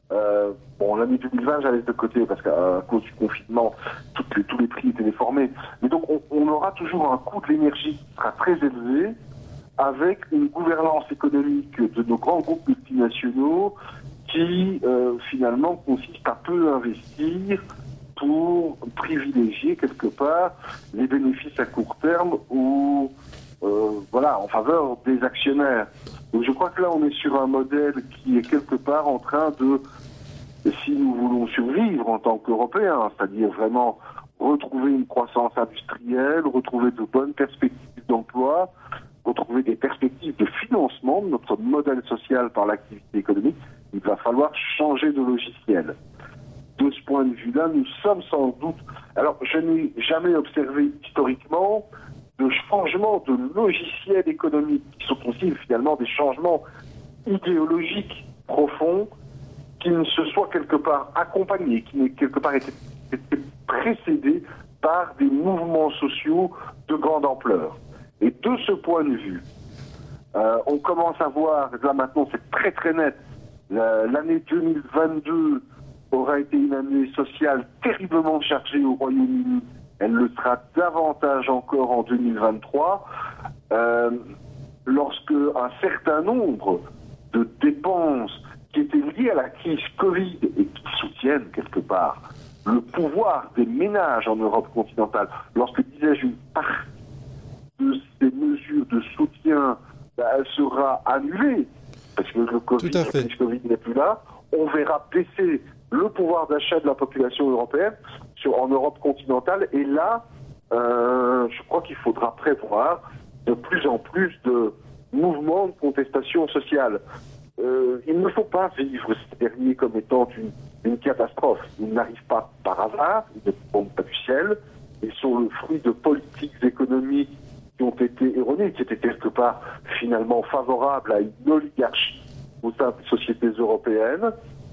L'année 2020, j'allais de côté parce qu'à cause du confinement, tous les prix étaient déformés. Mais donc, on aura toujours un coût de l'énergie qui sera très élevé, avec une gouvernance économique de nos grands groupes multinationaux qui, finalement, consiste à peu investir pour privilégier, quelque part, les bénéfices à court terme ou, en faveur des actionnaires. Donc, je crois que là, on est sur un modèle qui est quelque part en train de, si nous voulons survivre en tant qu'Européens, c'est-à-dire vraiment retrouver une croissance industrielle, retrouver de bonnes perspectives d'emploi, retrouver des perspectives de financement de notre modèle social par l'activité économique, il va falloir changer de logiciel. De ce point de vue-là, nous sommes sans doute... Alors, je n'ai jamais observé historiquement de changements de logiciel économique qui sont aussi finalement des changements idéologiques profonds qui ne se soient quelque part accompagnés, qui n'aient quelque part été précédés par des mouvements sociaux de grande ampleur. Et de ce point de vue, on commence à voir, là maintenant c'est très très net, l'année 2022 aura été une année sociale terriblement chargée au Royaume-Uni, elle le sera davantage encore en 2023, lorsque un certain nombre de dépenses qui étaient liées à la crise Covid et qui soutiennent quelque part le pouvoir des ménages en Europe continentale, lorsque, disais-je, une partie de ces mesures de soutien sera annulée, parce que le Covid n'est plus là, on verra baisser le pouvoir d'achat de la population européenne en Europe continentale, et là, je crois qu'il faudra prévoir de plus en plus de mouvements de contestation sociale. Il ne faut pas vivre ces derniers comme étant une catastrophe. Ils n'arrivent pas par hasard, ils ne tombent pas du ciel, ils sont le fruit de politiques économiques qui ont été erronées, qui étaient quelque part finalement favorables à une oligarchie au sein des sociétés européennes.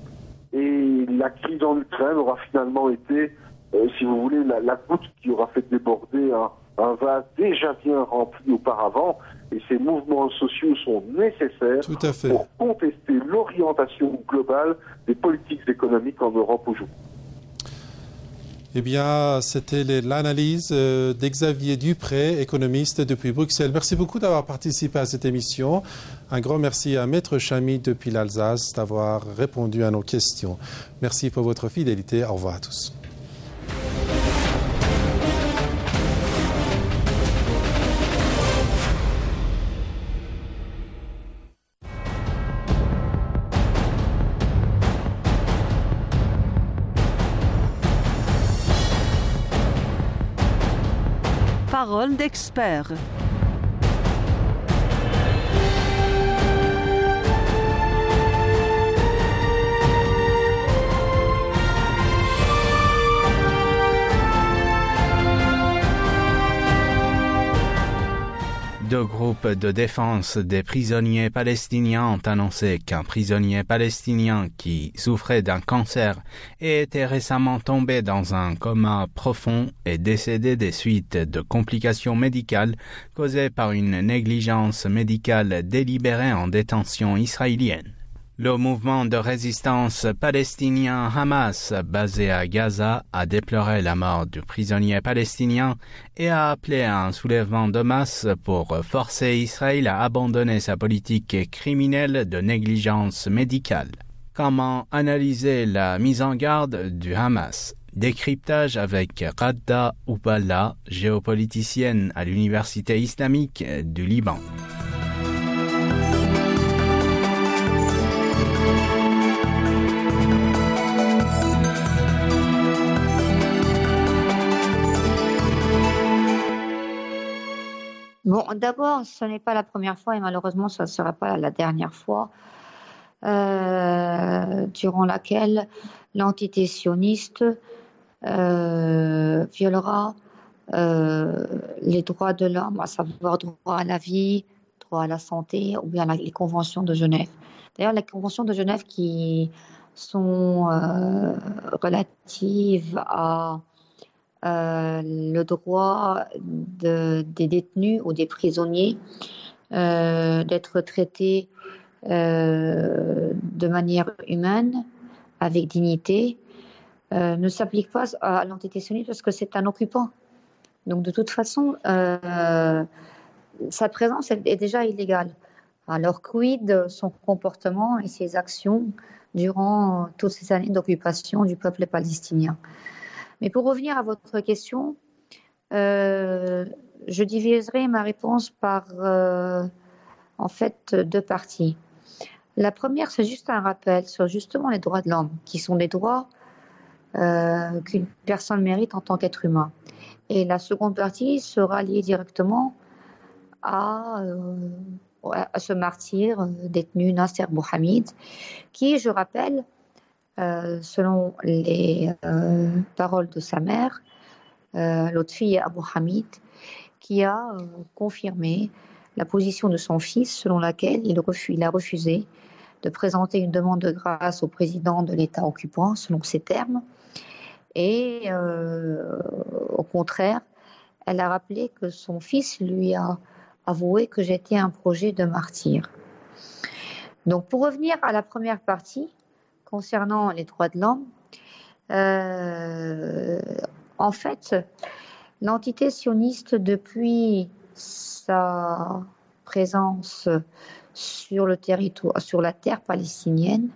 Et la crise en Ukraine aura finalement été, si vous voulez, la goutte qui aura fait déborder un vase déjà bien rempli auparavant. Et ces mouvements sociaux sont nécessaires pour contester l'orientation globale des politiques économiques en Europe aujourd'hui. Eh bien, c'était l'analyse d'Xavier Dupré, économiste depuis Bruxelles. Merci beaucoup d'avoir participé à cette émission. Un grand merci à Maître Chamy depuis l'Alsace d'avoir répondu à nos questions. Merci pour votre fidélité. Au revoir à tous. Parole d'expert. Deux groupes de défense des prisonniers palestiniens ont annoncé qu'un prisonnier palestinien qui souffrait d'un cancer et était récemment tombé dans un coma profond est décédé des suites de complications médicales causées par une négligence médicale délibérée en détention israélienne. Le mouvement de résistance palestinien Hamas, basé à Gaza, a déploré la mort du prisonnier palestinien et a appelé à un soulèvement de masse pour forcer Israël à abandonner sa politique criminelle de négligence médicale. Comment analyser la mise en garde du Hamas? Décryptage avec Radda Ouballa, géopoliticienne à l'Université islamique du Liban. Bon, d'abord, ce n'est pas la première fois et malheureusement, ce ne sera pas la dernière fois durant laquelle l'entité sioniste violera les droits de l'homme, à savoir droit à la vie, droit à la santé ou bien les conventions de Genève. D'ailleurs, les conventions de Genève qui sont relatives à le droit des détenus ou des prisonniers d'être traités de manière humaine, avec dignité, ne s'applique pas à l'entité sioniste parce que c'est un occupant. Donc de toute façon, sa présence est déjà illégale. Alors quid de son comportement et ses actions durant toutes ces années d'occupation du peuple palestinien? Mais pour revenir à votre question, je diviserai ma réponse par en fait 2 parties. La première, c'est juste un rappel sur justement les droits de l'homme, qui sont des droits qu'une personne mérite en tant qu'être humain. Et la seconde partie sera liée directement à ce martyr détenu Nasser Bouhamid, qui, je rappelle, selon les paroles de sa mère, l'autre fille Abou Hamid, qui a confirmé la position de son fils selon laquelle il a refusé de présenter une demande de grâce au président de l'État occupant, selon ses termes. Et au contraire, elle a rappelé que son fils lui a avoué que j'étais un projet de martyr. Donc pour revenir à la première partie, concernant les droits de l'homme, en fait, l'entité sioniste, depuis sa présence sur le territoire, sur la terre palestinienne,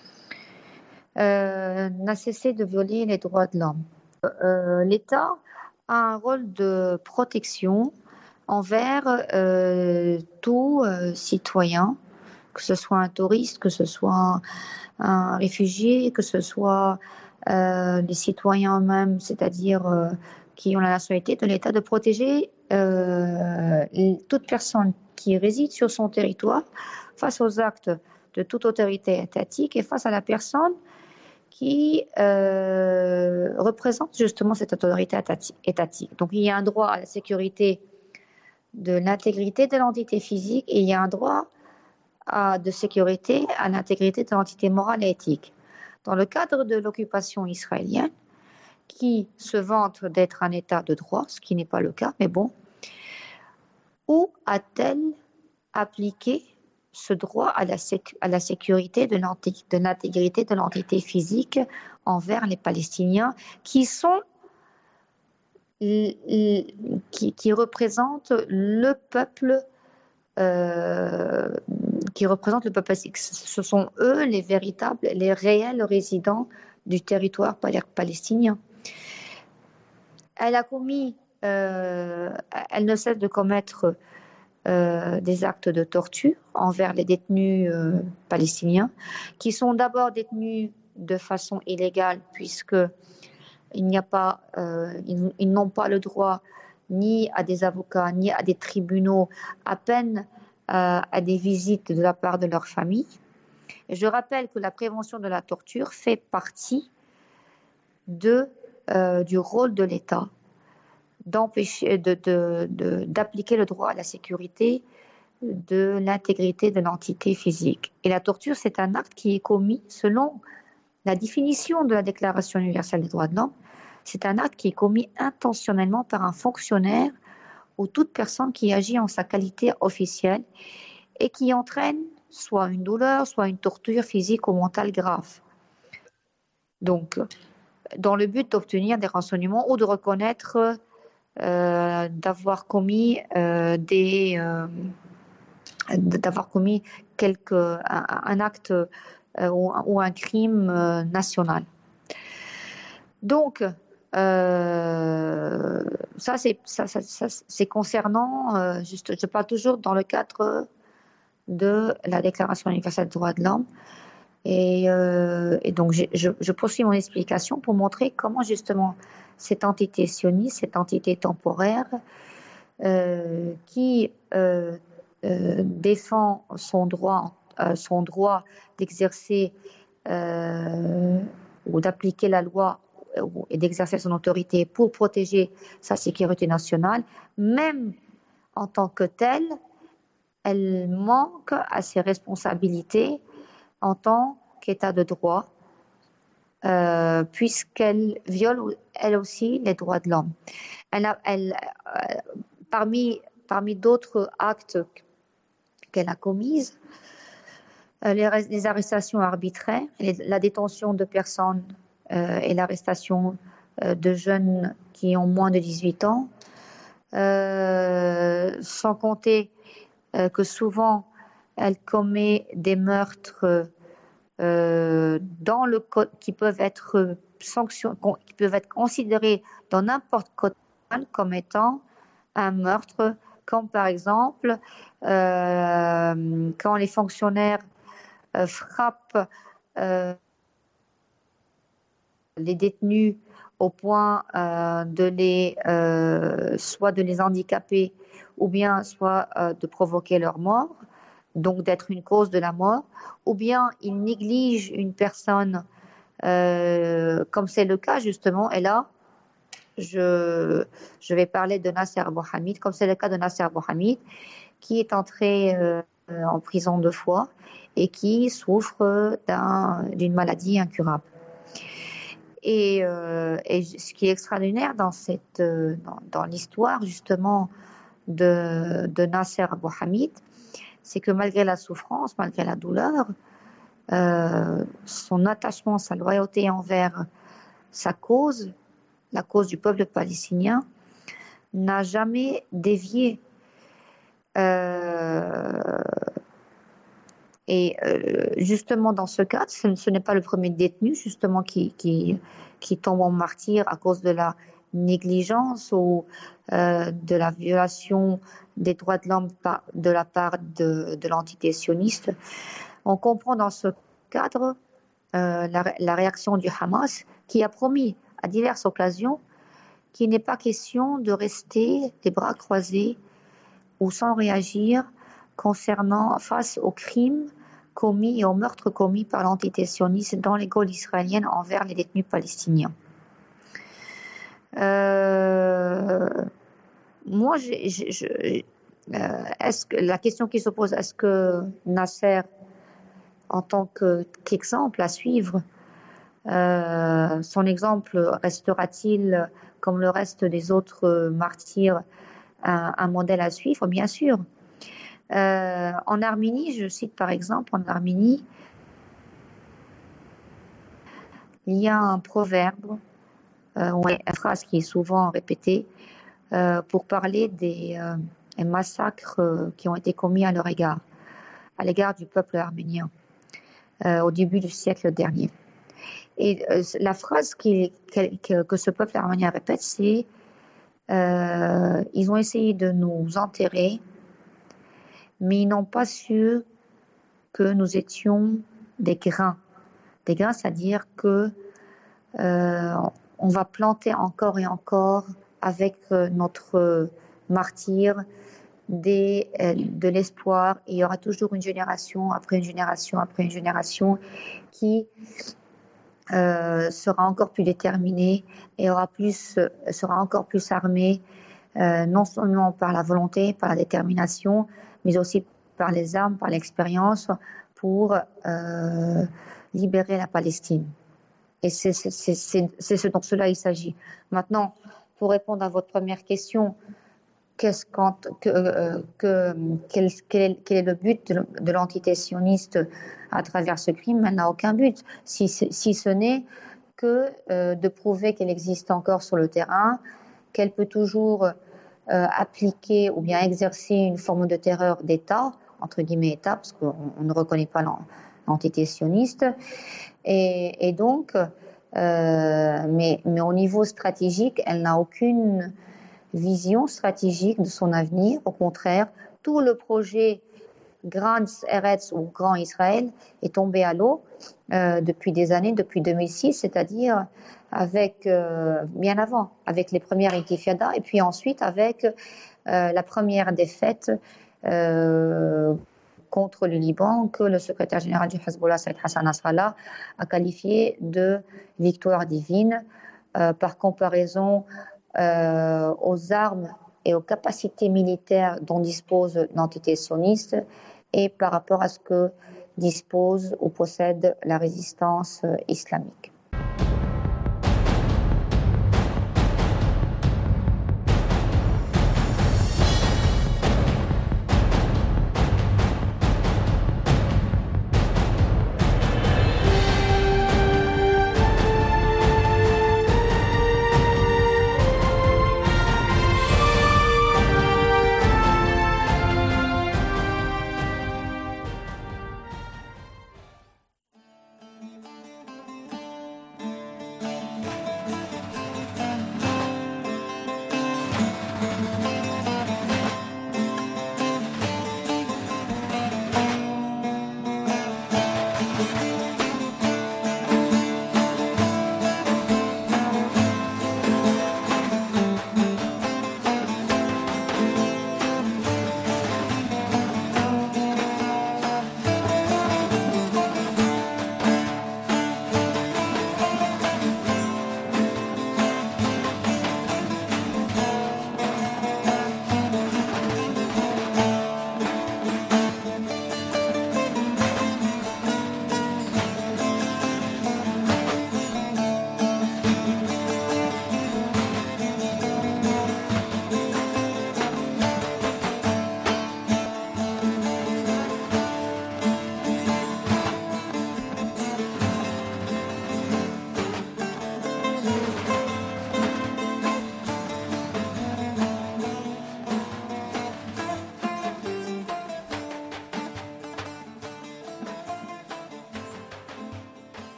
n'a cessé de violer les droits de l'homme. L'État a un rôle de protection envers tout citoyen, que ce soit un touriste, que ce soit un réfugié, que ce soit les citoyens eux-mêmes, c'est-à-dire qui ont la nationalité de l'État, de protéger toute personne qui réside sur son territoire face aux actes de toute autorité étatique et face à la personne qui représente justement cette autorité étatique. Donc il y a un droit à la sécurité de l'intégrité de l'entité physique et il y a un droit de sécurité à l'intégrité de l'entité morale et éthique. Dans le cadre de l'occupation israélienne, qui se vante d'être un État de droit, ce qui n'est pas le cas, mais bon, où a-t-elle appliqué ce droit à la sécurité de l'intégrité de l'entité physique envers les Palestiniens qui sont qui représentent le peuple palestinien. Ce sont eux les réels résidents du territoire palestinien. Elle ne cesse de commettre des actes de torture envers les détenus palestiniens, qui sont d'abord détenus de façon illégale, puisque ils n'ont pas le droit ni à des avocats, ni à des tribunaux, à peine à des visites de la part de leur famille. Et je rappelle que la prévention de la torture fait partie du rôle de l'État, d'empêcher, d'appliquer le droit à la sécurité de l'intégrité de l'entité physique. Et la torture, c'est un acte qui est commis selon la définition de la Déclaration universelle des droits de l'homme. C'est un acte qui est commis intentionnellement par un fonctionnaire ou toute personne qui agit en sa qualité officielle et qui entraîne soit une douleur, soit une torture physique ou mentale grave. Donc, dans le but d'obtenir des renseignements ou de reconnaître d'avoir commis un acte ou un crime national. Donc, ça c'est concernant, je parle toujours dans le cadre de la Déclaration universelle des droits de l'homme. Et donc, je poursuis mon explication pour montrer comment justement cette entité sioniste, cette entité temporaire qui qui défend son droit d'exercer ou d'appliquer la loi et d'exercer son autorité pour protéger sa sécurité nationale, même en tant que telle, elle manque à ses responsabilités en tant qu'État de droit, puisqu'elle viole elle aussi les droits de l'homme. Parmi d'autres actes qu'elle a commis, les arrestations arbitraires, la détention de personnes et l'arrestation de jeunes qui ont moins de 18 ans, sans compter que souvent elle commet des meurtres dans le code qui peuvent être considérés dans n'importe quel code comme étant un meurtre, comme par exemple quand les fonctionnaires frappent les détenus au point soit de les handicaper ou bien soit de provoquer leur mort, donc d'être une cause de la mort, ou bien ils négligent une personne, comme c'est le cas justement, et là, je vais parler de Nasser Bouhamid, comme c'est le cas de Nasser Bouhamid, qui est entré en prison 2 fois et qui souffre d'une maladie incurable. Et ce qui est extraordinaire dans l'histoire justement de Nasser Bouhamid, c'est que malgré la souffrance, malgré la douleur, son attachement, sa loyauté envers sa cause, la cause du peuple palestinien, n'a jamais dévié. Justement dans ce cas, ce n'est pas le premier détenu justement qui tombe en martyr à cause de la négligence ou de la violation des droits de l'homme de la part de l'entité sioniste. On comprend dans ce cadre la réaction du Hamas qui a promis à diverses occasions qu'il n'est pas question de rester les bras croisés ou sans réagir face aux crimes commis et aux meurtres commis par l'entité sioniste dans les geôles israéliennes envers les détenus palestiniens. Moi, la question qui se pose, est-ce que Nasser, en tant qu'exemple à suivre, son exemple restera-t-il, comme le reste des autres martyrs, un modèle à suivre? Bien sûr. En Arménie, je cite par exemple, en Arménie, il y a un proverbe, une phrase qui est souvent répétée pour parler des massacres qui ont été commis à l'égard du peuple arménien au début du siècle dernier. Et la phrase que ce peuple arménien répète, c'est ils ont essayé de nous enterrer, mais ils n'ont pas su que nous étions des grains. Des grains, c'est-à-dire que on va planter encore et encore avec notre martyr de l'espoir, et il y aura toujours une génération après une génération après une génération qui sera encore plus déterminée et sera encore plus armée, non seulement par la volonté, par la détermination, mais aussi par les armes, par l'expérience, pour libérer la Palestine. Et c'est ce dont cela il s'agit. Maintenant, pour répondre à votre première question, quel est le but de l'entité sioniste à travers ce crime? Elle n'a aucun but, si ce n'est que de prouver qu'elle existe encore sur le terrain, qu'elle peut toujours appliquer ou bien exercer une forme de terreur d'État, entre guillemets État, parce qu'on ne reconnaît pas l'entité sioniste, et donc, mais au niveau stratégique, elle n'a aucune vision stratégique de son avenir. Au contraire, tout le projet Grand Eretz ou Grand Israël est tombé à l'eau depuis des années, depuis 2006, c'est-à-dire avec bien avant, avec les premières intifadas et puis ensuite avec la première défaite contre le Liban que le secrétaire général du Hezbollah, Saïd Hassan Nasrallah, a qualifié de victoire divine par comparaison aux armes et aux capacités militaires dont dispose l'entité sioniste et par rapport à ce que dispose ou possède la résistance islamique.